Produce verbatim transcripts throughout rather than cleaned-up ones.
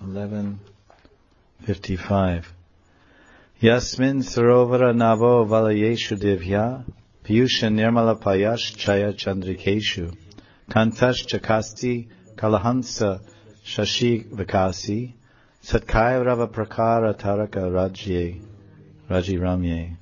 eleven fifty-five. Yasmin sarovara navo valayeshu divya piyusha nirmala payash chaya chandrikeshu kantash chakasti kalahansa shashi vikasi satkaya rava prakara taraka rajye raji ramye.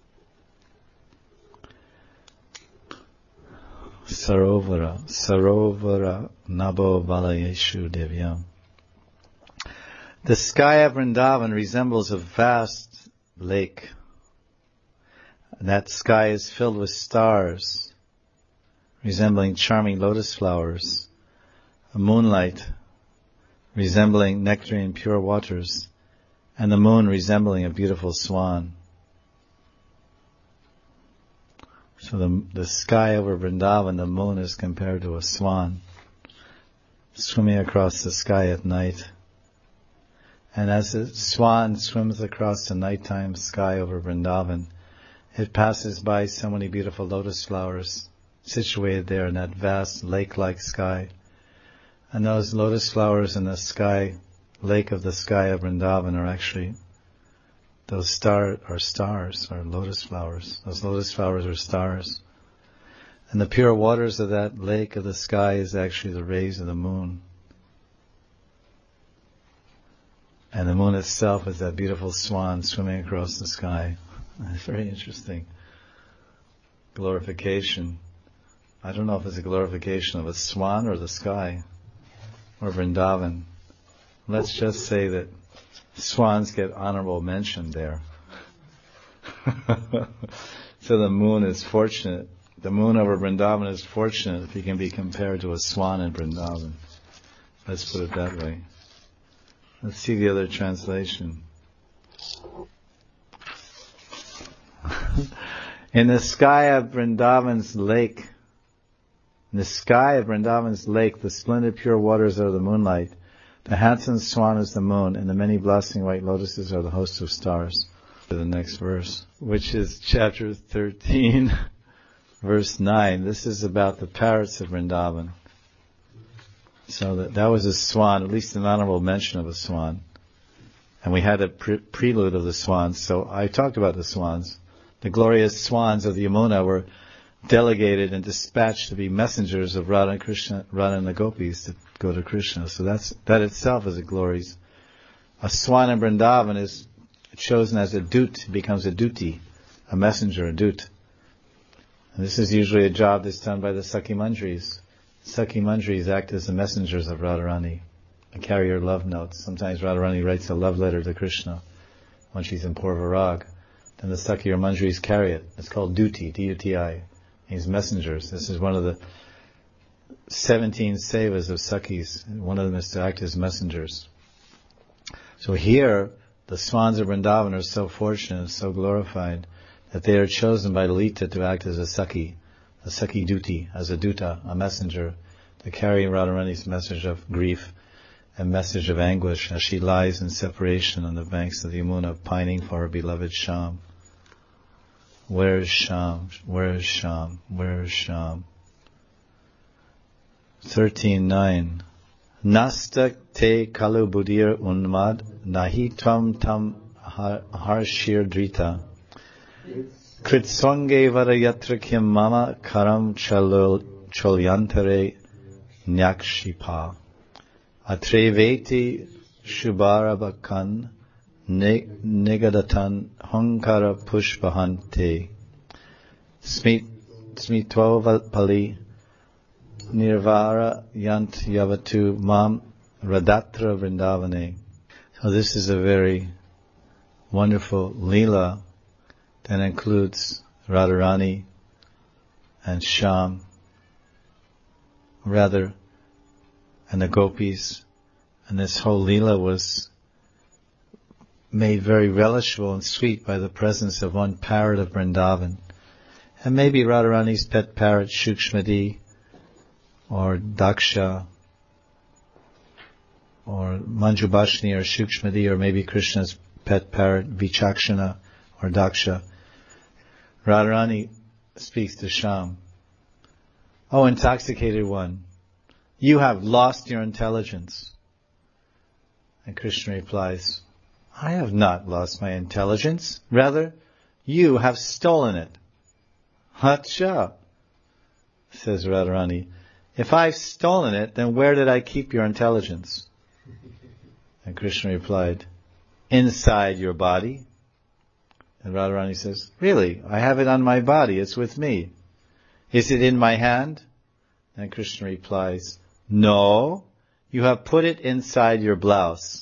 Sarovara, Sarovara Nabo Valayeshu Devyam. The sky of Vrindavan resembles a vast lake. And that sky is filled with stars, resembling charming lotus flowers, a moonlight resembling nectarine pure waters, and the moon resembling a beautiful swan. So the, the sky over Vrindavan, the moon is compared to a swan swimming across the sky at night. And as the swan swims across the nighttime sky over Vrindavan, it passes by so many beautiful lotus flowers situated there in that vast lake-like sky. And those lotus flowers in the sky, lake of the sky of Vrindavan, are actually Those stars are stars, are lotus flowers. Those lotus flowers are stars. And the pure waters of that lake of the sky is actually the rays of the moon. And the moon itself is that beautiful swan swimming across the sky. It's very interesting. Glorification. I don't know if it's a glorification of a swan or the sky, or Vrindavan. Let's just say that swans get honorable mention there. So the moon is fortunate. The moon over Vrindavan is fortunate if he can be compared to a swan in Vrindavan. Let's put it that way. Let's see the other translation. In the sky of Vrindavan's lake, in the sky of Vrindavan's lake, the splendid pure waters are the moonlight. The handsome swan is the moon, and the many blossoming white lotuses are the host of stars. To the next verse, which is chapter thirteen, verse nine. This is about the parrots of Vrindavan. So that, that was a swan, at least an honorable mention of a swan. And we had a pre- prelude of the swans, so I talked about the swans. The glorious swans of the Yamuna were delegated and dispatched to be messengers of Radha and Krishna, Radha and the gopis to go to Krishna. So that's, that itself is a glory. A swan in Vrindavan is chosen as a dut, becomes a duti, a messenger, a dut. And this is usually a job that's done by the Sakhi Manjaris. Sakhi Manjaris act as the messengers of Radharani and carry her love notes. Sometimes Radharani writes a love letter to Krishna when she's in Purvarag. Then the Sakhi or Manjaris carry it. It's called duti, D U T I. Means messengers. This is one of the seventeen sevas of Sakhis. One of them is to act as messengers. So here, the swans of Vrindavan are so fortunate and so glorified that they are chosen by Lalita to act as a Sakhi, a Sakhi duti, as a duta, a messenger, to carry Radharani's message of grief and message of anguish as she lies in separation on the banks of the Yamuna, pining for her beloved Shyam. Where is Shyam? Where is Shyam? Where is Shyam? thirteen nine. Nastak te kalu budir unmad nahi tvam tam harshir drita kritsonge varayatra kim mama karam cholyantare nyakshipa atreveti shubarabakan negadatan hunkara pushpahante smitva pali nirvara yant yavatu mam radatra vrindavane. So this is a very wonderful Leela that includes Radharani and Shyam, rather, and the gopis. And this whole Leela was made very relishable and sweet by the presence of one parrot of Vrindavan. And maybe Radharani's pet parrot, Shukshmati, or Daksha, or Manjubhashini, or Shukshmati, or maybe Krishna's pet parrot, Vichakshana, or Daksha. Radharani speaks to Shyam. Oh, intoxicated one, you have lost your intelligence. And Krishna replies, I have not lost my intelligence. Rather, you have stolen it. Hacha, says Radharani. If I've stolen it, then where did I keep your intelligence? And Krishna replied, inside your body. And Radharani says, really, I have it on my body, it's with me. Is it in my hand? And Krishna replies, no, you have put it inside your blouse.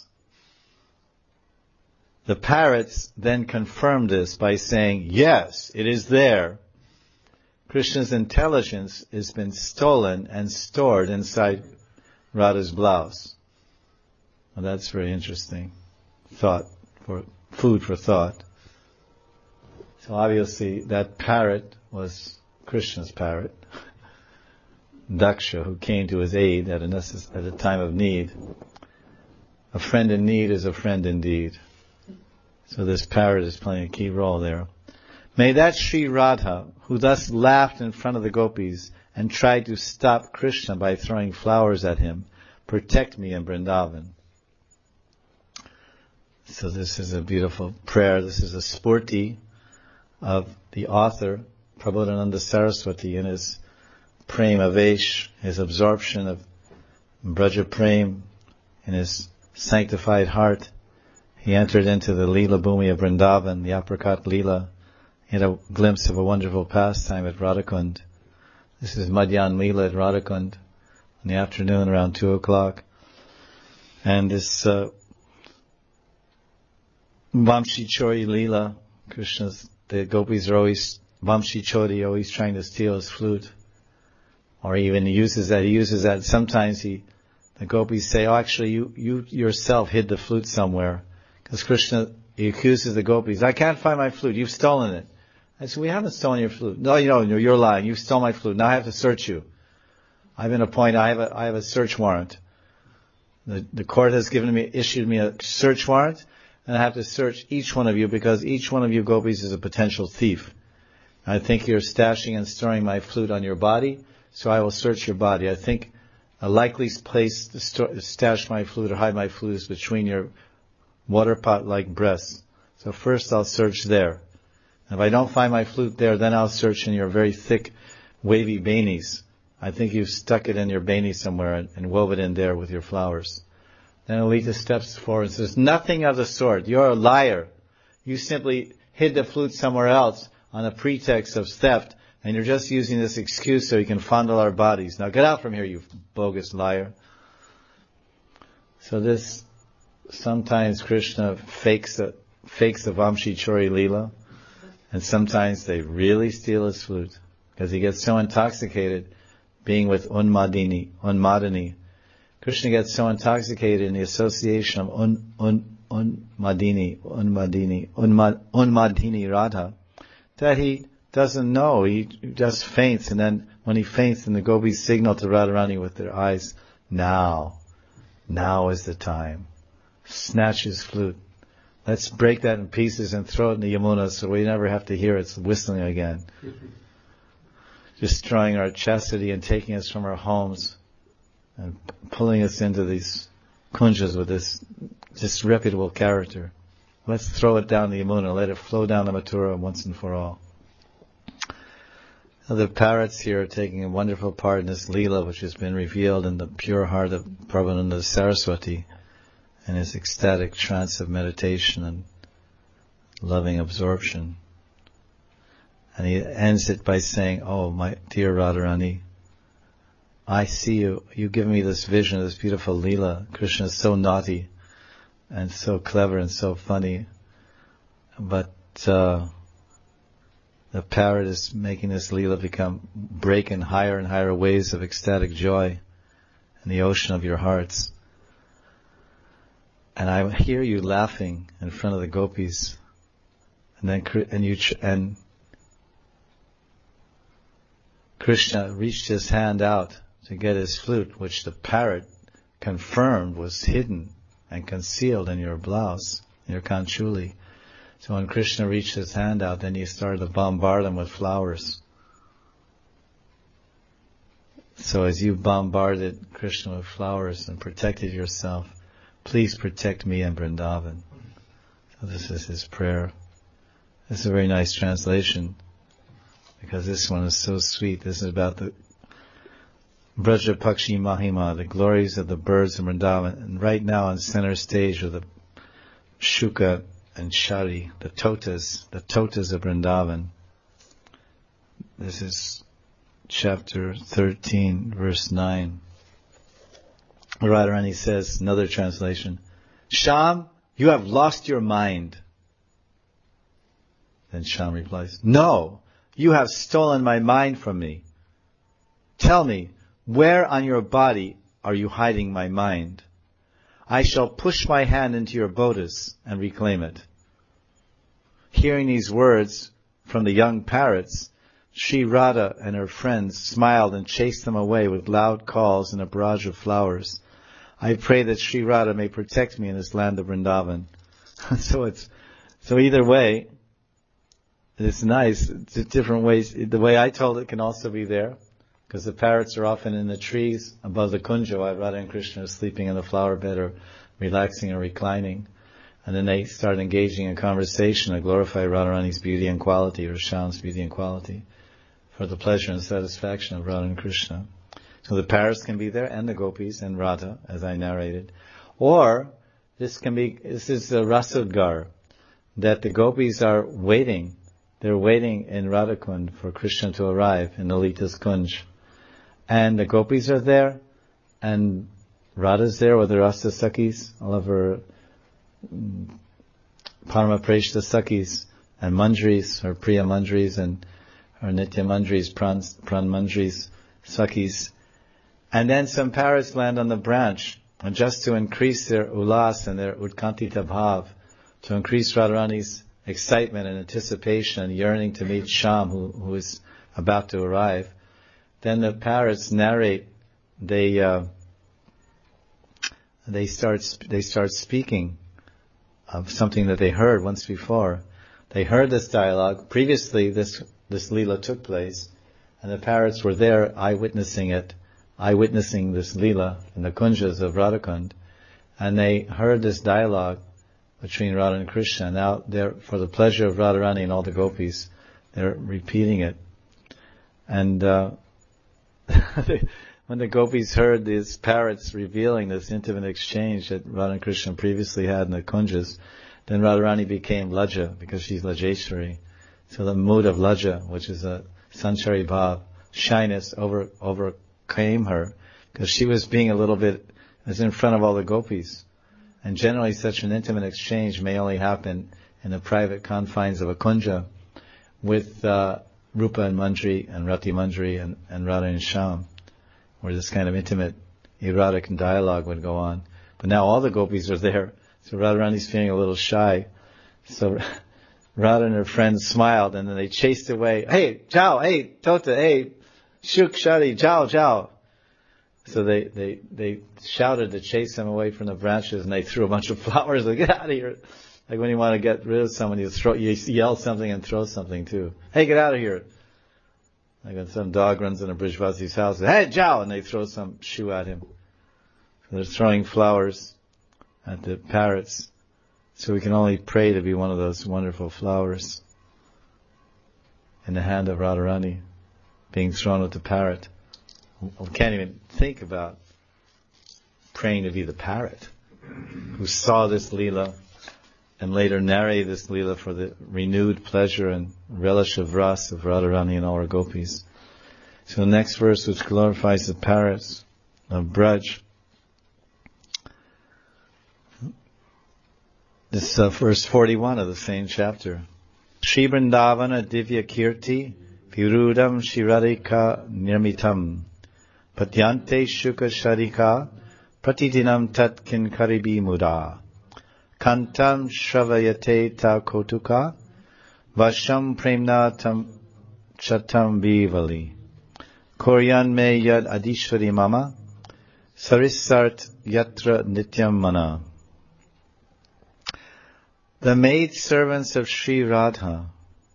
The parrots then confirm this by saying, yes, it is there. Krishna's intelligence has been stolen and stored inside Radha's blouse. Well, that's very interesting. Thought, for food for thought. So obviously that parrot was Krishna's parrot, Daksha, who came to his aid at a, necess- at a time of need. A friend in need is a friend indeed. So this parrot is playing a key role there. May that Sri Radha, who thus laughed in front of the gopis and tried to stop Krishna by throwing flowers at him, protect me in Vrindavan. So this is a beautiful prayer. This is a spurti of the author, Prabodhananda Saraswati, in his Prem Avesh, his absorption of Braja Prem, in his sanctified heart. He entered into the Leela Bhumi of Vrindavan, the apricot Leela. He had a glimpse of a wonderful pastime at Radhakund. This is Madhyan Leela at Radhakund in the afternoon around two o'clock. And this uh, Vamshi Chori Leela, Krishna's, the gopis are always, Vamshi Chori, always trying to steal his flute. Or he even uses that, he uses that, sometimes he, the gopis say, oh actually you, you yourself hid the flute somewhere. Because Krishna, he accuses the gopis, I can't find my flute, you've stolen it. I said, we haven't stolen your flute. No, you know, you're lying, you stole my flute, now I have to search you. I've been appointed, I have a, I have a search warrant. The, the court has given me, issued me a search warrant, and I have to search each one of you because each one of you gopis is a potential thief. I think you're stashing and storing my flute on your body, so I will search your body. I think a likely place to st- stash my flute or hide my flute is between your water pot-like breasts. So first I'll search there. If I don't find my flute there, then I'll search in your very thick, wavy banis. I think you've stuck it in your bani somewhere and, and wove it in there with your flowers. Then Alita steps forward and says, nothing of the sort. You're a liar. You simply hid the flute somewhere else on a pretext of theft, and you're just using this excuse so you can fondle our bodies. Now get out from here, you bogus liar. So this, sometimes Krishna fakes a, fakes a Vamshi Chori Leela, and sometimes they really steal his flute, because he gets so intoxicated being with Unmadini, Unmadini. Krishna gets so intoxicated in the association of Un, Un, Unmadini, Unmadini, Unmad, Unmadini Radha, that he doesn't know, he just faints, and then when he faints, then the gopis signal to Radharani with their eyes, now, now is the time. Snatch his flute. Let's break that in pieces and throw it in the Yamuna so we never have to hear it whistling again. Destroying our chastity and taking us from our homes and pulling us into these kunjas with this disreputable character. Let's throw it down the Yamuna, let it flow down the Mathura once and for all. Now the parrots here are taking a wonderful part in this Leela which has been revealed in the pure heart of Prabhupada Saraswati and his ecstatic trance of meditation and loving absorption. And he ends it by saying, oh, my dear Radharani, I see you, you give me this vision of this beautiful Leela. Krishna is so naughty and so clever and so funny. But uh, the parrot is making this Leela become, break in higher and higher waves of ecstatic joy in the ocean of your hearts. And I hear you laughing in front of the gopis. And then, and you, and Krishna reached his hand out to get his flute, which the parrot confirmed was hidden and concealed in your blouse, in your kanchuli. So when Krishna reached his hand out, then you started to bombard him with flowers. So as you bombarded Krishna with flowers and protected yourself, please protect me in Vrindavan. So this is his prayer. This is a very nice translation, because this one is so sweet. This is about the Braja Pakshi Mahima, the glories of the birds of Vrindavan. And right now on center stage are the Shuka and Shari, the Totas, the Totas of Vrindavan. This is chapter thirteen, verse nine. Radharani says, another translation, Sham, you have lost your mind. Then Sham replies, no, you have stolen my mind from me. Tell me, where on your body are you hiding my mind? I shall push my hand into your bodhis and reclaim it. Hearing these words from the young parrots, Sri Radha and her friends smiled and chased them away with loud calls and a barrage of flowers. I pray that Sri Radha may protect me in this land of Vrindavan. so it's, so either way, it's nice. It's different ways. The way I told it can also be there, because the parrots are often in the trees above the kunja while Radha and Krishna are sleeping in the flower bed or relaxing or reclining. And then they start engaging in conversation to glorify Radharani's beauty and quality, or Sham's beauty and quality, for the pleasure and satisfaction of Radha and Krishna. So the parrots can be there, and the gopis, and Radha, as I narrated. Or, this can be, this is a Rasudgar, that the gopis are waiting. They're waiting in Radhakund for Krishna to arrive in Lalita's Kunj. And the gopis are there, and Radha's there with her Rasa Sakhis, all of her um, Parama Preshta Sakhis, and Manjris, her Priya Manjris, and her Nitya Manjris, Pran, Pran Manjris, Sakhis. And then some parrots land on the branch, and just to increase their ulas and their utkantita bhav, to increase Radharani's excitement and anticipation and yearning to meet Sham, who, who is about to arrive, then the parrots narrate, they, uh, they start, they start speaking of something that they heard once before. They heard this dialogue. Previously, this, this Leela took place, and the parrots were there eyewitnessing it, eyewitnessing this Leela in the kunjas of Radhakund, and they heard this dialogue between Radha and Krishna. Now, they're, for the pleasure of Radharani and all the gopis, they're repeating it. And, uh, when the gopis heard these parrots revealing this intimate exchange that Radha and Krishna previously had in the kunjas, then Radharani became Laja, because she's Lajeshwari. So the mood of Laja, which is a sanchari bhav, shyness, over, overcame her, because she was being a little bit, as in front of all the gopis. And generally such an intimate exchange may only happen in the private confines of a kunja with uh, Rupa and Manjri and Rati Manjri and, and Radha and Sham, where this kind of intimate erotic dialogue would go on. But now all the gopis are there, so Radharani's feeling a little shy. So Radha and her friends smiled, and then they chased away. Hey, Jao, hey, Tota, hey, Shuk, Shari, Jao, Jao. So they, they, they shouted to chase them away from the branches, and they threw a bunch of flowers, like, get out of here. Like when you want to get rid of someone, you throw, you yell something and throw something too. Hey, get out of here. Like when some dog runs into Brijvasi's house, hey, Jao, and they throw some shoe at him. So they're throwing flowers at the parrots. So we can only pray to be one of those wonderful flowers in the hand of Radharani, being thrown at the parrot. We can't even think about praying to be the parrot who saw this Leela and later narrated this Leela for the renewed pleasure and relish of ras of Radharani and all her gopis. So the next verse, which glorifies the parrots of Braj, this is uh, verse forty-one of the same chapter. Shri Vrindavana Divya Kirti Virudam Shiradika Nirmitam Patyante Shuka Sharika Pratidinam Tat Kinkaribi Muda Kantam Shravayate Ta Kotuka Vasham Premna Tam Chatam Bivali Koryan Me Yad Adishvari Mama Sarissart Yatra Nityam Mana. The maid servants of Sri Radha,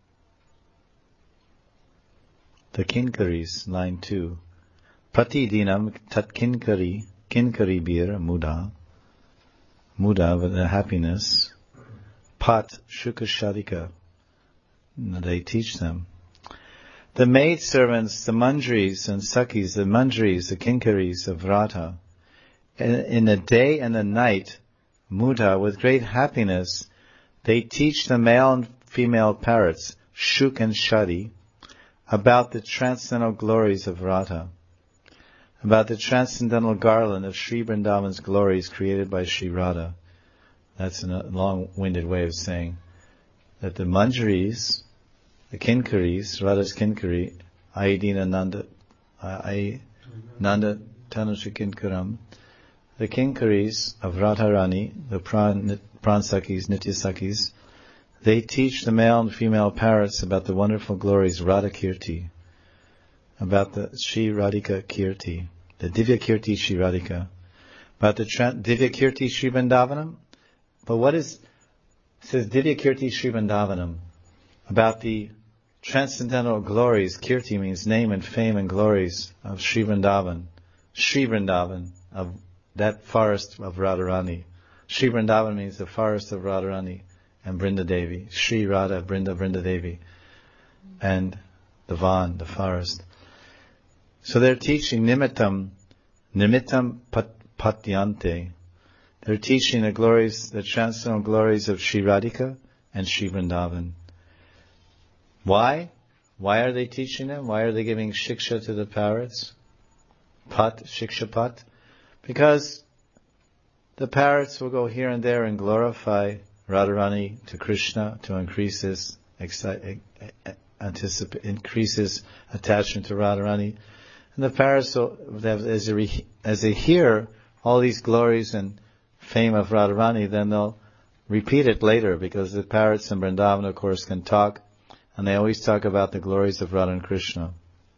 the Kinkaris, line two. Pratidinam tat kinkari, kinkari bir muda. muda, with the happiness. Pat, shuka sharika, they teach them. The maid servants, the manjaris and sakis, the manjaris, the kinkaris of Radha, in, in the day and the night, muda, with great happiness, they teach the male and female parrots, shuk and shadi, about the transcendental glories of Radha, about the transcendental garland of Sri Vrindavan's glories created by Sri Radha. That's a long-winded way of saying that the manjaris, the kinkaris, Radha's kinkari, Ayadina Nanda, Ay, Nanda Tanusha Kinkaram, the kinkaris of Radharani, the pran, pran sakis, nitya sakis, they teach the male and female parrots about the wonderful glories of Radha Kirti, about the Sri Radhika Kirti, the Divya Kirti Sri Radhika, about the tra- Divya Kirti Sri Vrindavanam. But what is, it says Divya Kirti Sri Vrindavanam, about the transcendental glories. Kirti means name and fame and glories of Sri Vrindavan, Sri Vrindavan, of that forest of Radharani. Sri Vrindavan means the forest of Radharani and Brinda Devi, Sri Radha, Brinda, Brinda Devi, and the Van, the forest. So they're teaching Nimittam, Nimittam pat, Patyante. They're teaching the glories, the transcendental glories of Sri Radhika and Sri Vrindavan. Why? Why are they teaching them? Why are they giving shiksha to the parrots? Pat, shiksha pat? Because the parrots will go here and there and glorify Radharani to Krishna to increase his exci- anticip- increase his attachment to Radharani. And the parrots, will, as they, as they hear all these glories and fame of Radharani, then they'll repeat it later, because the parrots in Vrindavan, of course, can talk, and they always talk about the glories of Radha and Krishna.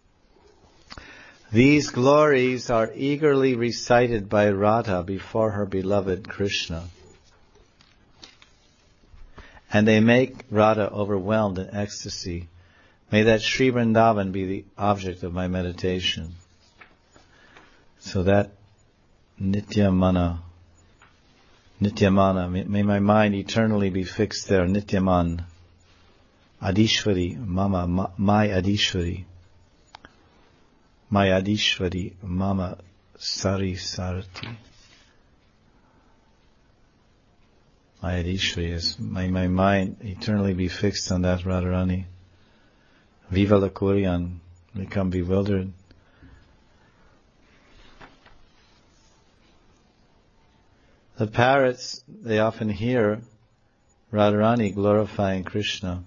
These glories are eagerly recited by Radha before her beloved Krishna, and they make Radha overwhelmed in ecstasy. May that Sri Vrindavan be the object of my meditation. So that Nityamana, Nityamana, may my mind eternally be fixed there, Nityaman, Adishwari, Mama, ma, my Adishwari, my Adishwari, Mama, Sari Sarati. My Adishwari is, may my mind eternally be fixed on that Radharani. Viva la Kuriyan, become bewildered. The parrots, they often hear Radharani glorifying Krishna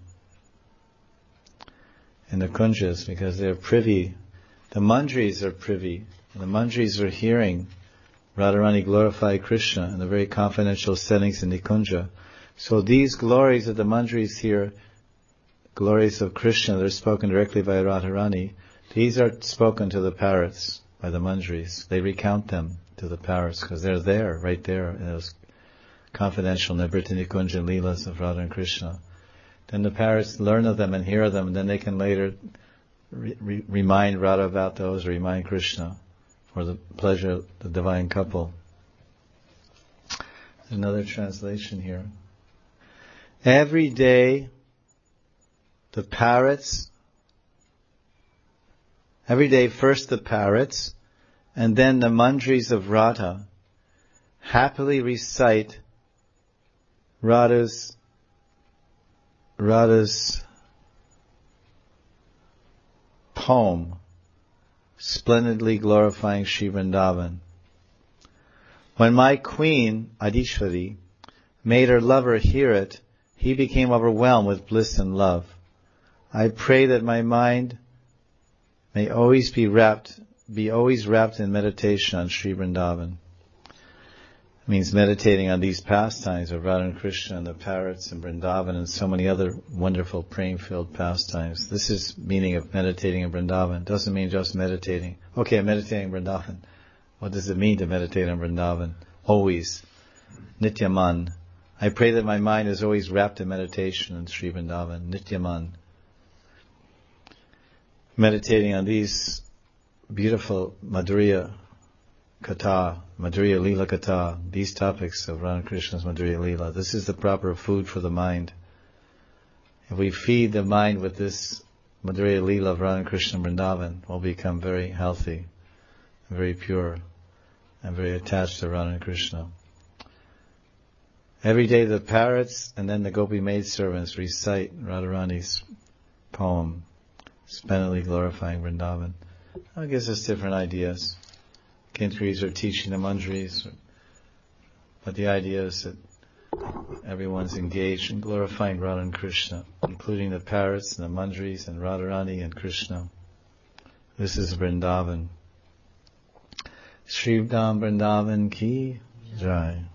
in the kunjas, because they're privy. The manjaris are privy. And the manjaris are hearing Radharani glorify Krishna in the very confidential settings in the kunja. So these glories that the manjaris hear, glories of Krishna that are spoken directly by Radharani, these are spoken to the parrots by the manjaris. They recount them to the parrots because they're there, right there, in those confidential Nivritti Nikunja and Leelas of Radha and Krishna. Then the parrots learn of them and hear them, and then they can later re- re- remind Radha about those, or remind Krishna for the pleasure of the divine couple. There's another translation here. Every day, the parrots, every day first the parrots, and then the manjaris of Radha happily recite Radha's Radha's poem, splendidly glorifying Sri Vrindavan. When my queen, Adishwari, made her lover hear it, he became overwhelmed with bliss and love. I pray that my mind may always be wrapped, be always wrapped in meditation on Sri Vrindavan. It means meditating on these pastimes of Radha and Krishna and the parrots and Vrindavan and so many other wonderful praying-filled pastimes. This is meaning of meditating in Vrindavan. It doesn't mean just meditating. Okay, I'm meditating in Vrindavan. What does it mean to meditate in Vrindavan? Always. Nityaman. I pray that my mind is always wrapped in meditation in Sri Vrindavan. Nityaman. Meditating on these beautiful Madhurya Katha, Madhurya Leela Katha, these topics of Radha Krishna's Madhurya Leela. This is the proper food for the mind. If we feed the mind with this Madhurya Leela of Radha Krishna Vrindavan, we'll become very healthy, very pure, and very attached to Radha Krishna. Every day the parrots and then the gopi maidservants recite Radharani's poem, splendidly glorifying Vrindavan. That gives us different ideas. Kinkaris are teaching the manjaris, but the idea is that everyone's engaged in glorifying Radha and Krishna, including the parrots and the manjaris and Radharani and Krishna. This is Vrindavan. Shri Dham Vrindavan ki jai.